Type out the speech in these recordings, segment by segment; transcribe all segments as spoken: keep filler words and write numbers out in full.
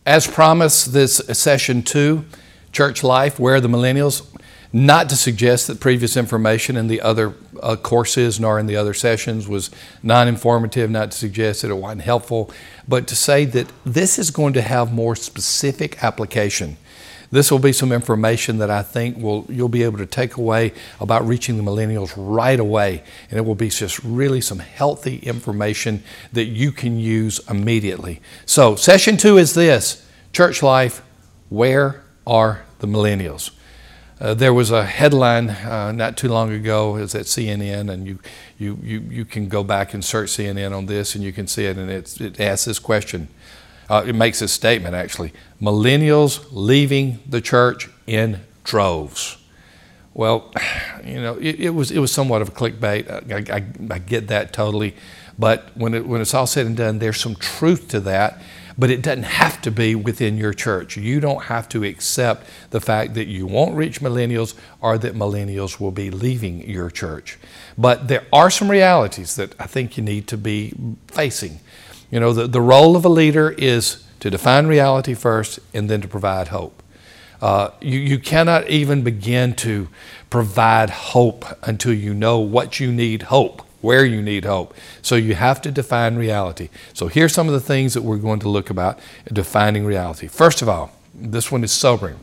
As promised, this session two, Church Life, Where Are the Millennials? Not to suggest that previous information in the other uh, courses nor in the other sessions was non-informative, not to suggest that it wasn't helpful, but to say that this is going to have more specific application. This will be some information that I think will you'll be able to take away about reaching the millennials right away, and it will be just really some healthy information that you can use immediately. So session two is this, Church Life, Where Are the Millennials? Uh, there was a headline uh, not too long ago, it was at C N N, and you, you, you, you can go back and search C N N on this and you can see it, and it's, it asks this question. Uh, it makes this statement actually, millennials leaving the church in droves. Well, you know, it, it was it was somewhat of a clickbait. I, I, I get that totally, but when it, when it's all said and done, there's some truth to that. But it doesn't have to be within your church. You don't have to accept the fact that you won't reach millennials or that millennials will be leaving your church. But there are some realities that I think you need to be facing. You know, the, the role of a leader is to define reality first and then to provide hope. Uh, you, you cannot even begin to provide hope until you know what you need hope, where you need hope. So you have to define reality. So here's some of the things that we're going to look about defining reality. First of all, this one is sobering.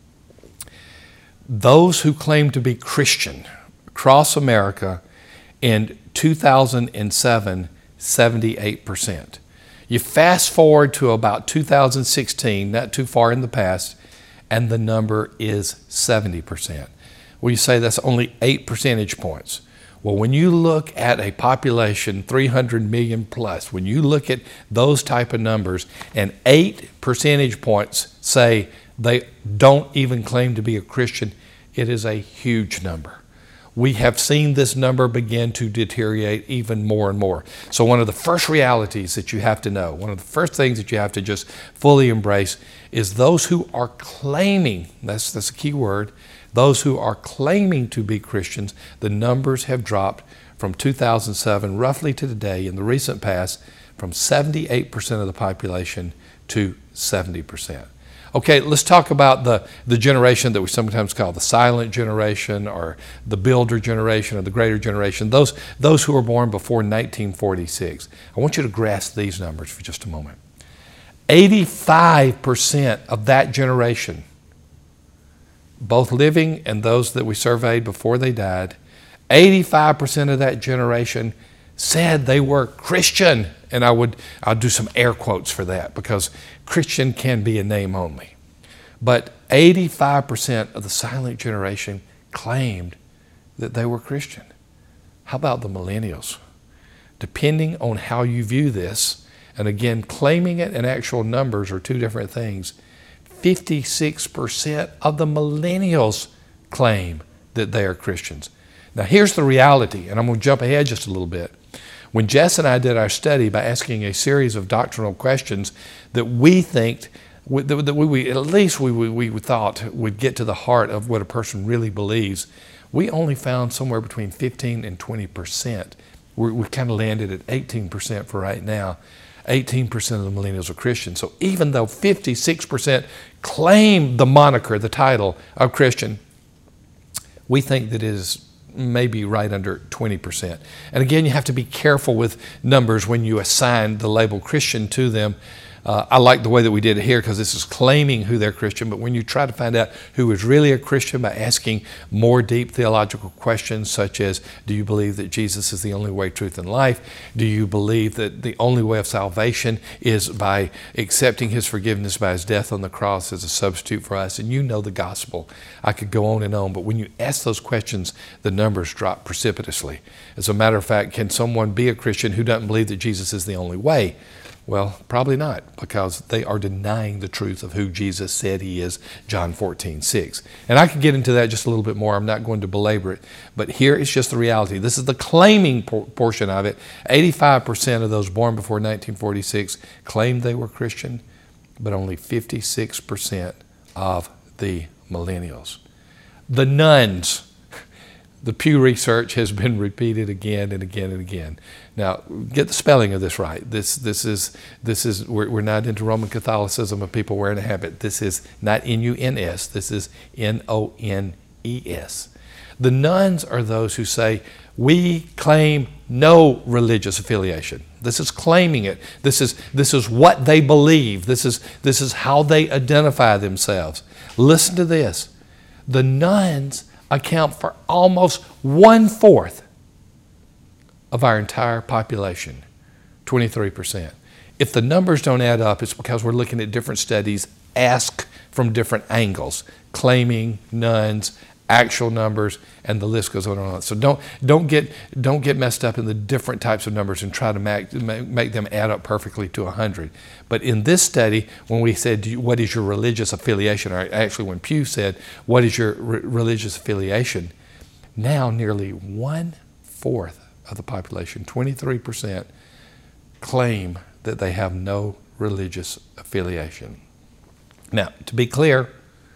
Those who claim to be Christian across America in two thousand seven, seventy-eight percent. You fast forward to about two thousand sixteen, not too far in the past, and the number is seventy percent. Well, you say that's only eight percentage points. Well, when you look at a population three hundred million plus, when you look at those type of numbers and eight percentage points say they don't even claim to be a Christian, it is a huge number. We have seen this number begin to deteriorate even more and more. So one of the first realities that you have to know, one of the first things that you have to just fully embrace is those who are claiming, that's, that's a key word, those who are claiming to be Christians, the numbers have dropped from two thousand seven roughly to today in the recent past from seventy-eight percent of the population to seventy percent. Okay, let's talk about the, the generation that we sometimes call the silent generation or the builder generation or the greater generation, those, those who were born before nineteen forty-six. I want you to grasp these numbers for just a moment. eighty-five percent of that generation, both living and those that we surveyed before they died, eighty-five percent of that generation said they were Christian. And I would, I'll do some air quotes for that because Christian can be a name only. But eighty-five percent of the silent generation claimed that they were Christian. How about the millennials? Depending on how you view this, and again, claiming it and actual numbers are two different things, fifty-six percent of the millennials claim that they are Christians. Now here's the reality, and I'm going to jump ahead just a little bit. When Jess and I did our study by asking a series of doctrinal questions that we think, that we, at least we, we, we thought would get to the heart of what a person really believes, we only found somewhere between fifteen and twenty percent. We're, we kind of landed at eighteen percent for right now. eighteen percent of the millennials are Christian. So even though fifty-six percent claim the moniker, the title of Christian, we think that it is maybe right under twenty percent. And again, you have to be careful with numbers when you assign the label Christian to them. Uh, I like the way that we did it here because this is claiming who they're Christian, but when you try to find out who is really a Christian by asking more deep theological questions such as, do you believe that Jesus is the only way, truth, and life? Do you believe that the only way of salvation is by accepting His forgiveness by His death on the cross as a substitute for us? And you know the gospel. I could go on and on, but when you ask those questions, the numbers drop precipitously. As a matter of fact, can someone be a Christian who doesn't believe that Jesus is the only way? Well, probably not, because they are denying the truth of who Jesus said He is, John fourteen six. And I could get into that just a little bit more. I'm not going to belabor it. But here is just the reality. This is the claiming por- portion of it. eighty-five percent of those born before nineteen forty-six claimed they were Christian, but only fifty-six percent of the millennials. The nuns. The Pew Research has been repeated again and again and again. Now, get the spelling of this right. This this is this is we're, we're not into Roman Catholicism of people wearing a habit. This is not N U N S. This is N O N E S. The nuns are those who say, we claim no religious affiliation. This is claiming it. This is this is what they believe. This is this is how they identify themselves. Listen to this. The nuns account for almost one-fourth of our entire population, twenty-three percent. If the numbers don't add up, it's because we're looking at different studies asked from different angles, claiming nuns, actual numbers, and the list goes on and on. So don't don't get don't get messed up in the different types of numbers and try to make make them add up perfectly to one hundred. But in this study, when we said, do you, what is your religious affiliation, or actually when Pew said, what is your re- religious affiliation, now nearly one-fourth of the population, twenty-three percent, claim that they have no religious affiliation. Now, to be clear,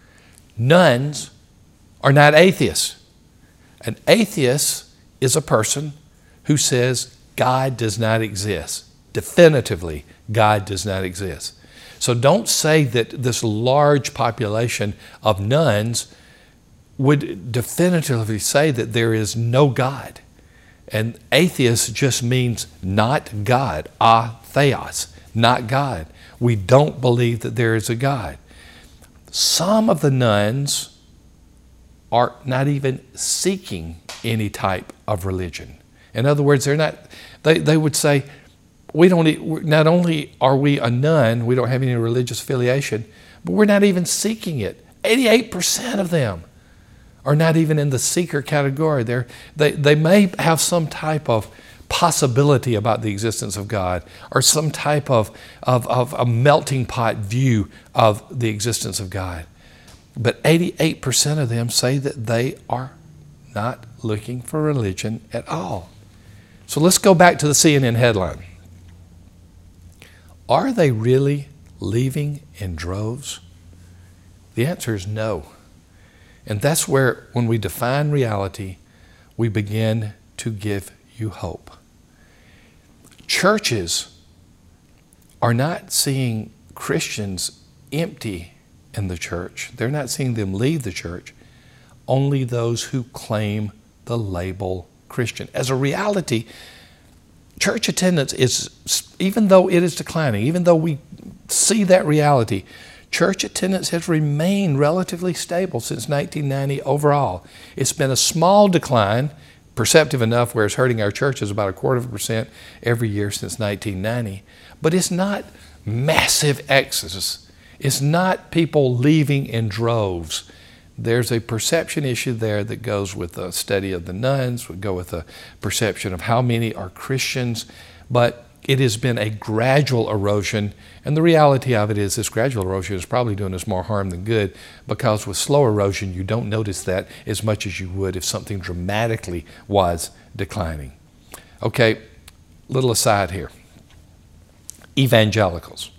nuns are not atheists. An atheist is a person who says God does not exist. Definitively, God does not exist. So don't say that this large population of nuns would definitively say that there is no God. And atheist just means not God, atheos, not God. We don't believe that there is a God. Some of the nuns are not even seeking any type of religion. In other words, they're not, they, they would say, we don't, not only are we a nun, we don't have any religious affiliation, but we're not even seeking it. eighty-eight percent of them are not even in the seeker category. They're, they, they may have some type of possibility about the existence of God, or some type of, of, of a melting pot view of the existence of God. But eighty-eight percent of them say that they are not looking for religion at all. So let's go back to the C N N headline. Are they really leaving in droves? The answer is no. And that's where, when we define reality, we begin to give you hope. Churches are not seeing Christians empty in the church. They're not seeing them leave the church. Only those who claim the label Christian. As a reality, church attendance is, even though it is declining, even though we see that reality, church attendance has remained relatively stable since nineteen ninety overall. It's been a small decline, perceptive enough where it's hurting our churches about a quarter of a percent every year since nineteen ninety. But it's not massive exodus. It's not people leaving in droves. There's a perception issue there that goes with the study of the nuns, would go with the perception of how many are Christians, but it has been a gradual erosion, and the reality of it is this gradual erosion is probably doing us more harm than good, because with slow erosion you don't notice that as much as you would if something dramatically was declining. Okay, little aside here. Evangelicals.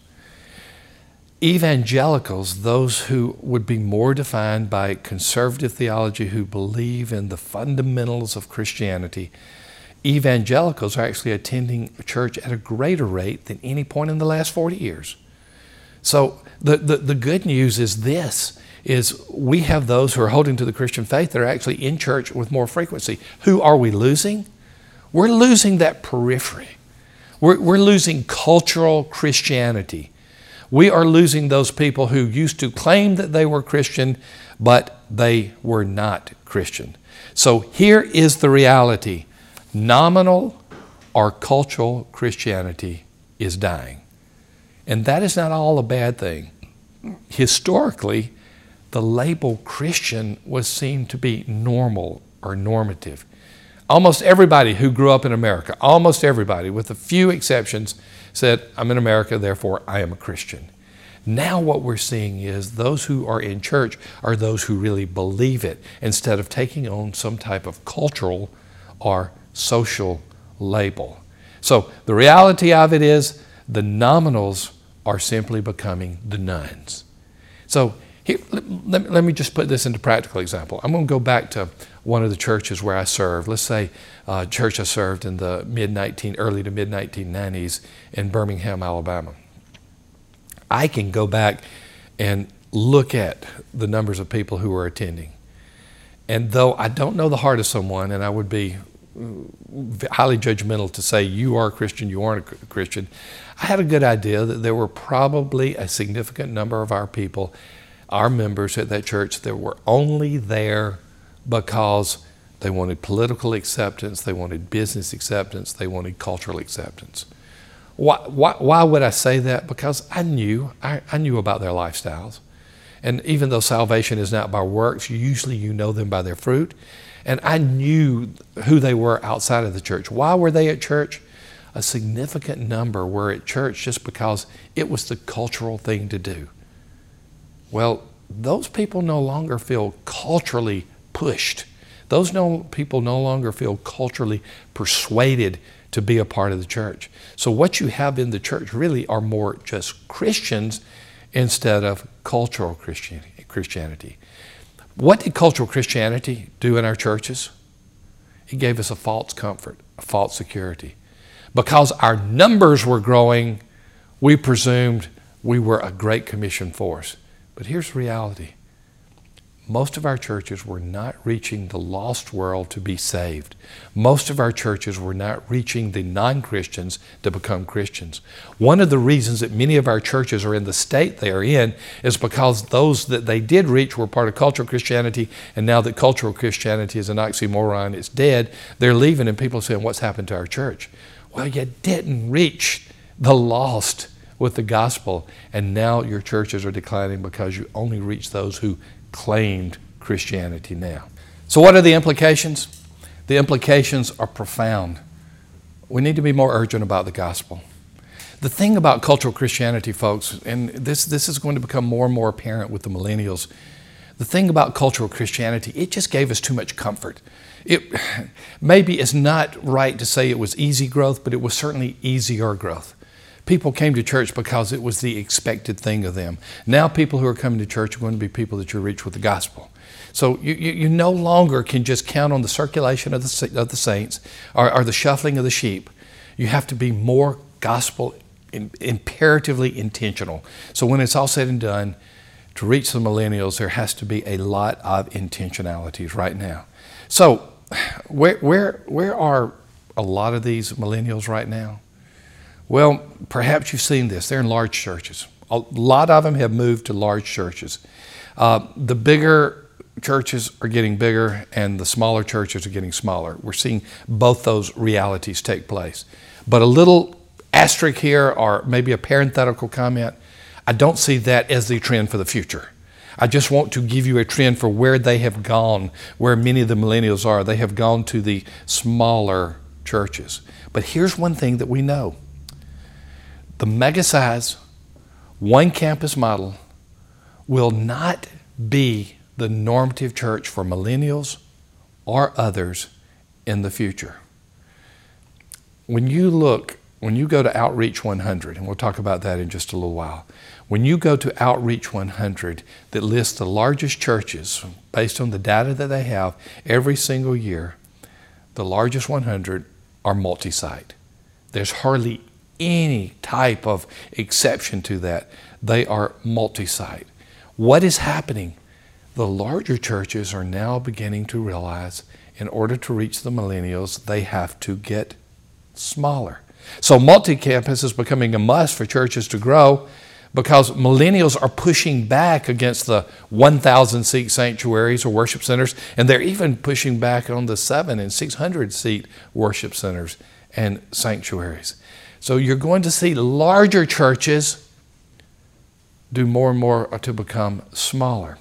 Evangelicals, those who would be more defined by conservative theology, who believe in the fundamentals of Christianity, evangelicals are actually attending church at a greater rate than any point in the last forty years. So the, the, the good news is this, is we have those who are holding to the Christian faith that are actually in church with more frequency. Who are we losing? We're losing that periphery. We're, we're losing cultural Christianity. We are losing those people who used to claim that they were Christian, but they were not Christian. So here is the reality. Nominal or cultural Christianity is dying. And that is not all a bad thing. Historically, the label Christian was seen to be normal or normative. Almost everybody who grew up in America, almost everybody, with a few exceptions, said, I'm in America, therefore I am a Christian. Now what we're seeing is those who are in church are those who really believe it, instead of taking on some type of cultural or social label. So the reality of it is the nominals are simply becoming the nuns. So Here, let, let me just put this into practical example. I'm going to go back to one of the churches where I served. Let's say a church I served in the mid nineteen, early to mid nineteen nineties in Birmingham, Alabama. I can go back and look at the numbers of people who were attending. And though I don't know the heart of someone, and I would be highly judgmental to say you are a Christian, you aren't a Christian, I had a good idea that there were probably a significant number of our people, our members at that church, that were only there because they wanted political acceptance, they wanted business acceptance, they wanted cultural acceptance. Why, why, why would I say that? Because I knew, I, I knew about their lifestyles. And even though salvation is not by works, usually you know them by their fruit. And I knew who they were outside of the church. Why were they at church? A significant number were at church just because it was the cultural thing to do. Well, those people no longer feel culturally pushed. Those no, people no longer feel culturally persuaded to be a part of the church. So what you have in the church really are more just Christians instead of cultural Christianity. What did cultural Christianity do in our churches? It gave us a false comfort, a false security. Because our numbers were growing, we presumed we were a Great Commission force. But here's the reality. Most of our churches were not reaching the lost world to be saved. Most of our churches were not reaching the non-Christians to become Christians. One of the reasons that many of our churches are in the state they are in is because those that they did reach were part of cultural Christianity, and now that cultural Christianity is an oxymoron, it's dead, they're leaving, and people are saying, what's happened to our church? Well, you didn't reach the lost with the gospel, and now your churches are declining because you only reach those who claimed Christianity now. So what are the implications? The implications are profound. We need to be more urgent about the gospel. The thing about cultural Christianity, folks, and this, this is going to become more and more apparent with the millennials, the thing about cultural Christianity, it just gave us too much comfort. It, maybe it's not right to say it was easy growth, but it was certainly easier growth. People came to church because it was the expected thing of them. Now people who are coming to church are going to be people that you reach with the gospel. So you, you, you no longer can just count on the circulation of the, of the saints or, or the shuffling of the sheep. You have to be more gospel in, imperatively intentional. So when it's all said and done, to reach the millennials, there has to be a lot of intentionalities right now. So where, where, where are a lot of these millennials right now? Well, perhaps you've seen this. They're in large churches. A lot of them have moved to large churches. Uh, the bigger churches are getting bigger and the smaller churches are getting smaller. We're seeing both those realities take place. But a little asterisk here, or maybe a parenthetical comment, I don't see that as the trend for the future. I just want to give you a trend for where they have gone, where many of the millennials are. They have gone to the smaller churches. But here's one thing that we know. The mega-size, one-campus model will not be the normative church for millennials or others in the future. When you look, when you go to Outreach one hundred, and we'll talk about that in just a little while, when you go to Outreach one hundred that lists the largest churches based on the data that they have every single year, the largest one hundred are multi-site. There's hardly any type of exception to that. They are multi-site. What is happening? The larger churches are now beginning to realize in order to reach the millennials, they have to get smaller. So multi-campus is becoming a must for churches to grow because millennials are pushing back against the one thousand seat sanctuaries or worship centers, and they're even pushing back on the seven and six hundred seat worship centers and sanctuaries. So you're going to see larger churches do more and more to become smaller.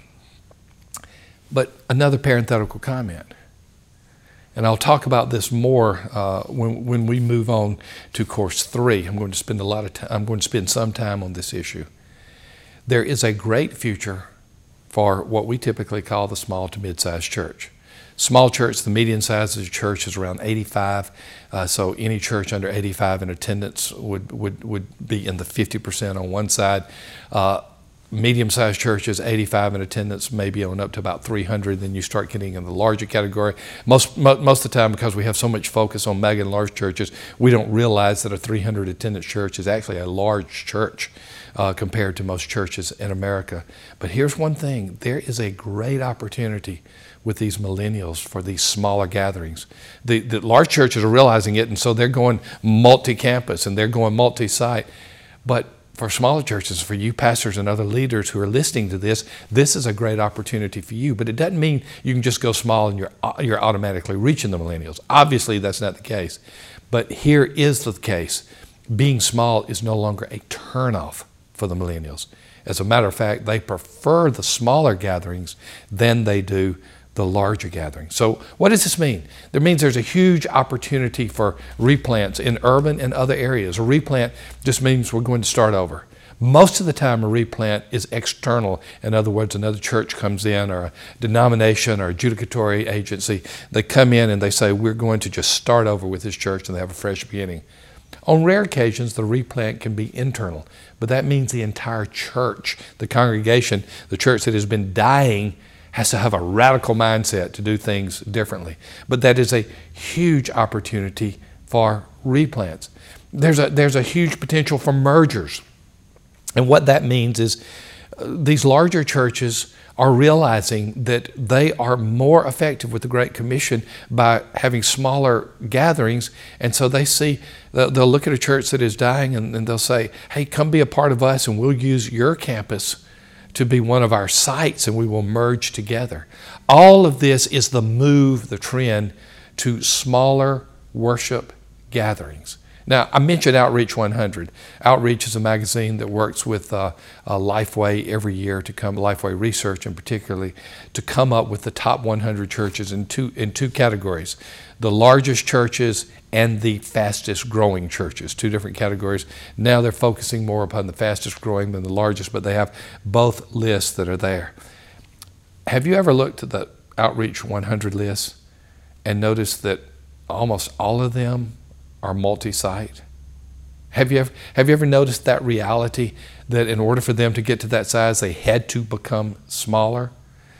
But another parenthetical comment, and I'll talk about this more uh, when, when we move on to course three. I'm going to spend a lot of time, I'm going to spend some time on this issue. There is a great future for what we typically call the small to mid-sized church. Small church, the median size of the church is around eighty-five. Uh, so any church under eighty-five in attendance would, would, would be in the fifty percent on one side. Uh, medium-sized churches, eighty-five in attendance, maybe on up to about three hundred. Then you start getting in the larger category. Most most of the time, because we have so much focus on mega and large churches, we don't realize that a three hundred attendance church is actually a large church uh, compared to most churches in America. But here's one thing: there is a great opportunity with these millennials for these smaller gatherings. The, the large churches are realizing it, and so they're going multi-campus and they're going multi-site. But for smaller churches, for you pastors and other leaders who are listening to this, this is a great opportunity for you. But it doesn't mean you can just go small and you're, you're automatically reaching the millennials. Obviously, that's not the case. But here is the case. Being small is no longer a turnoff for the millennials. As a matter of fact, they prefer the smaller gatherings than they do the larger gatherings. So what does this mean? That means there's a huge opportunity for replants in urban and other areas. A replant just means we're going to start over. Most of the time a replant is external. In other words, another church comes in, or a denomination or adjudicatory agency. They come in and they say, we're going to just start over with this church, and they have a fresh beginning. On rare occasions, the replant can be internal, but that means the entire church, the congregation, the church that has been dying, has to have a radical mindset to do things differently. But that is a huge opportunity for replants. There's a, there's a huge potential for mergers. And what that means is uh, these larger churches are realizing that they are more effective with the Great Commission by having smaller gatherings. And so they see, they'll look at a church that is dying and, and they'll say, hey, come be a part of us and we'll use your campus to be one of our sites, and we will merge together. All of this is the move, the trend to smaller worship gatherings. Now, I mentioned Outreach one hundred. Outreach is a magazine that works with uh, uh, Lifeway every year to come, Lifeway Research in particularly, to come up with the top one hundred churches in two, in two categories. The largest churches and the fastest growing churches, two different categories. Now they're focusing more upon the fastest growing than the largest, but they have both lists that are there. Have you ever looked at the Outreach one hundred list and noticed that almost all of them are multi-site? Have you ever, have you ever noticed that reality, that in order for them to get to that size, they had to become smaller?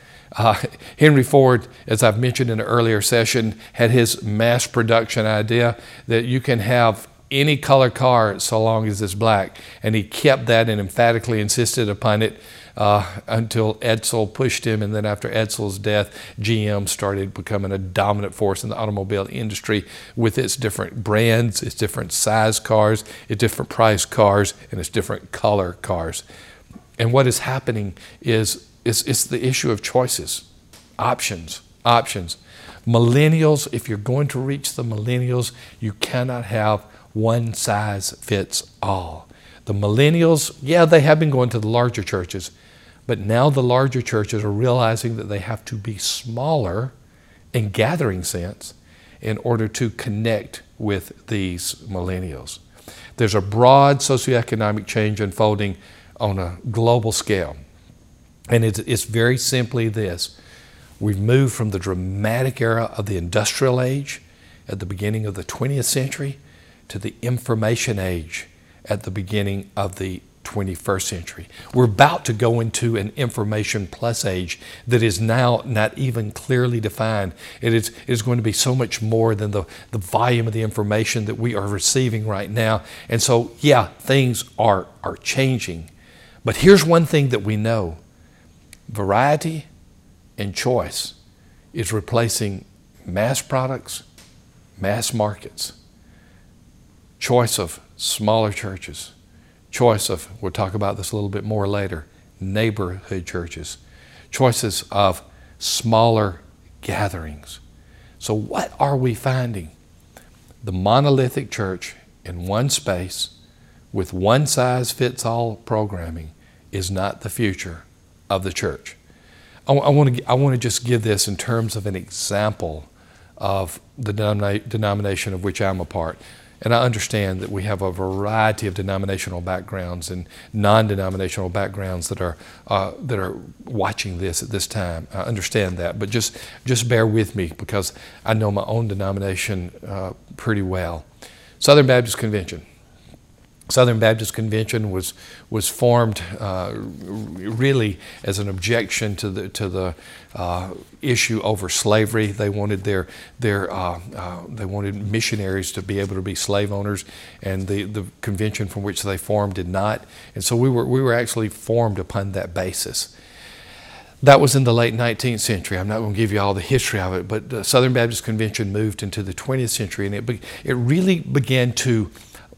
Uh, Henry Ford, as I've mentioned in an earlier session, had his mass production idea that you can have any color car so long as it's black. And he kept that and emphatically insisted upon it uh, until Edsel pushed him. And then after Edsel's death, G M started becoming a dominant force in the automobile industry with its different brands, its different size cars, its different price cars, and its different color cars. And what is happening is It's, it's the issue of choices, options, options. Millennials, if you're going to reach the millennials, you cannot have one size fits all. The millennials, yeah, they have been going to the larger churches, but now the larger churches are realizing that they have to be smaller in gathering sense in order to connect with these millennials. There's a broad socioeconomic change unfolding on a global scale. And it's, it's very simply this. We've moved from the dramatic era of the industrial age at the beginning of the twentieth century to the information age at the beginning of the twenty-first century. We're about to go into an information plus age that is now not even clearly defined. It is, it is going to be so much more than the, the volume of the information that we are receiving right now. And so, yeah, things are, are changing. But here's one thing that we know. Variety and choice is replacing mass products, mass markets. Choice of smaller churches. Choice of, we'll talk about this a little bit more later, neighborhood churches. Choices of smaller gatherings. So what are we finding? The monolithic church in one space with one size fits all programming is not the future of the church. I, I want to I want to just give this in terms of an example of the denomina- denomination of which I'm a part. And I understand that we have a variety of denominational backgrounds and non-denominational backgrounds that are uh, that are watching this at this time. I understand that, but just just bear with me because I know my own denomination uh, pretty well. Southern Baptist Convention. Southern Baptist Convention was was formed uh, really as an objection to the to the uh, issue over slavery. They wanted their their uh, uh, they wanted missionaries to be able to be slave owners, and the, the convention from which they formed did not. And so we were we were actually formed upon that basis. That was in the late nineteenth century. I'm not going to give you all the history of it, but the Southern Baptist Convention moved into the twentieth century, and it be, it really began to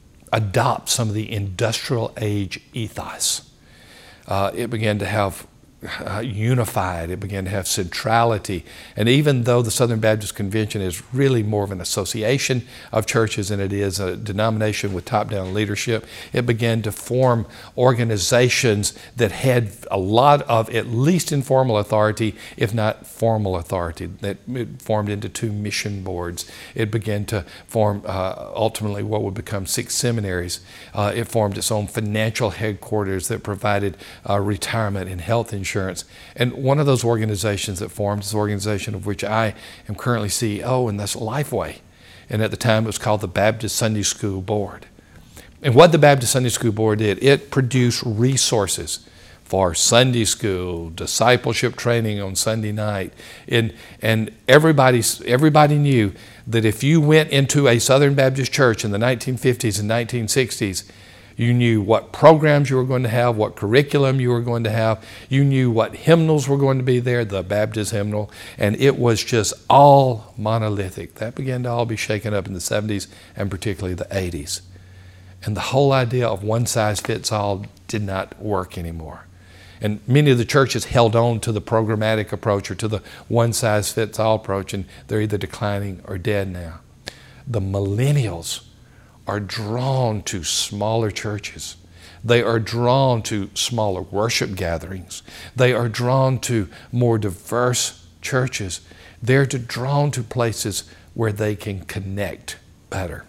adopt some of the industrial age ethos. Uh, it began to have uh, unified, it began to have centrality. And even though the Southern Baptist Convention is really more of an association of churches than it is a denomination with top-down leadership, it began to form organizations that had a lot of at least informal authority, if not formal authority. That it formed into two mission boards. It began to form uh, ultimately what would become six seminaries. Uh, it formed its own financial headquarters that provided uh, retirement and health insurance. And one of those organizations that formed is an organization of which I am currently C E O, and that's Lifeway. And at the time it was called the Baptist Sunday School Board. And what the Baptist Sunday School Board did, it produced resources for Sunday school, discipleship training on Sunday night. And, and everybody, everybody knew that if you went into a Southern Baptist church in the nineteen fifties and nineteen sixties, you knew what programs you were going to have, what curriculum you were going to have. You knew what hymnals were going to be there, the Baptist hymnal, and it was just all monolithic. That began to all be shaken up in the seventies and particularly the eighties. And the whole idea of one size fits all did not work anymore. And many of the churches held on to the programmatic approach or to the one size fits all approach, and they're either declining or dead now. The millennials are drawn to smaller churches. They are drawn to smaller worship gatherings. They are drawn to more diverse churches. They're drawn to places where they can connect better.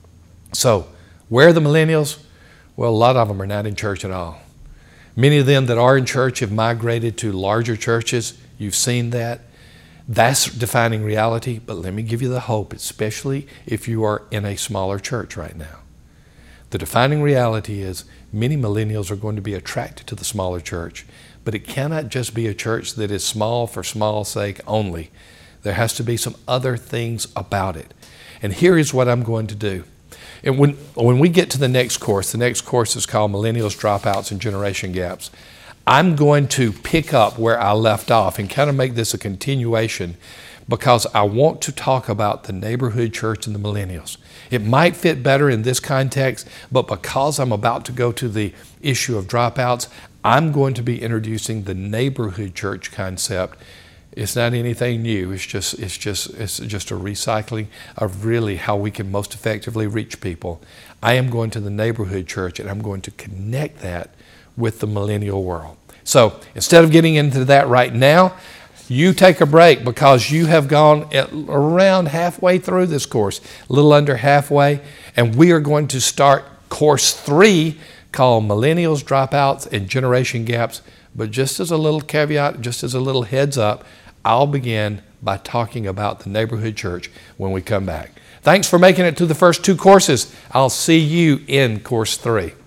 So, where are the millennials? Well, a lot of them are not in church at all. Many of them that are in church have migrated to larger churches. You've seen that. That's defining reality, but let me give you the hope, especially if you are in a smaller church right now. The defining reality is many millennials are going to be attracted to the smaller church, but it cannot just be a church that is small for small sake only. There has to be some other things about it. And here is what I'm going to do. And when, when we get to the next course, the next course is called Millennials, Dropouts, and Generation Gaps. I'm going to pick up where I left off and kind of make this a continuation because I want to talk about the neighborhood church and the millennials. It might fit better in this context, but because I'm about to go to the issue of dropouts, I'm going to be introducing the neighborhood church concept. It's not anything new. It's just, it's just, it's just a recycling of really how we can most effectively reach people. I am going to the neighborhood church, and I'm going to connect that with the millennial world. So instead of getting into that right now, you take a break because you have gone at around halfway through this course, a little under halfway, and we are going to start course three called Millennials, Dropouts, and Generation Gaps. But just as a little caveat, just as a little heads up, I'll begin by talking about the neighborhood church when we come back. Thanks for making it to the first two courses. I'll see you in course three.